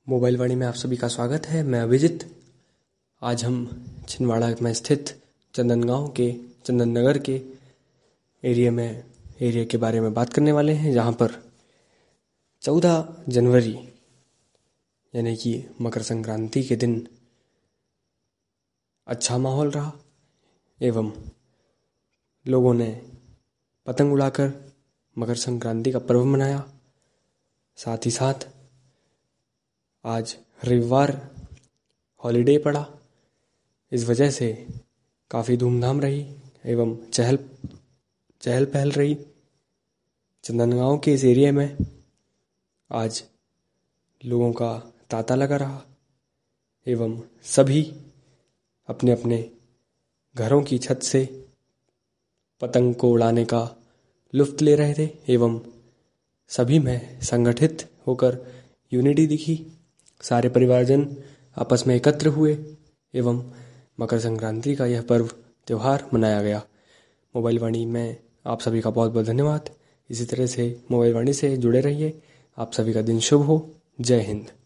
Mobile वाणी में आप सभी का स्वागत है। मैं अभिजीत। आज हम छिंदवाड़ा में स्थित चंदनगांव के चंदन नगर के एरिया के बारे में बात करने वाले हैं, जहां पर 14 जनवरी यानी कि मकर संक्रांति के दिन अच्छा माहौल रहा एवं लोगों ने पतंग उड़ाकर मकर संक्रांति का पर्व मनाया। साथ ही साथ आज रविवार हॉलिडे पड़ा, इस वजह से काफ़ी धूमधाम रही एवं चहल पहल रही। चंदनगांव के इस एरिया में आज लोगों का तांता लगा रहा एवं सभी अपने अपने घरों की छत से पतंग को उड़ाने का लुत्फ़ ले रहे थे एवं सभी में संगठित होकर यूनिटी दिखी। सारे परिवारजन आपस में एकत्र हुए एवं मकर संक्रांति का यह पर्व त्यौहार मनाया गया। मोबाइल वाणी में आप सभी का बहुत बहुत धन्यवाद। इसी तरह से मोबाइल वाणी से जुड़े रहिए। आप सभी का दिन शुभ हो। जय हिंद।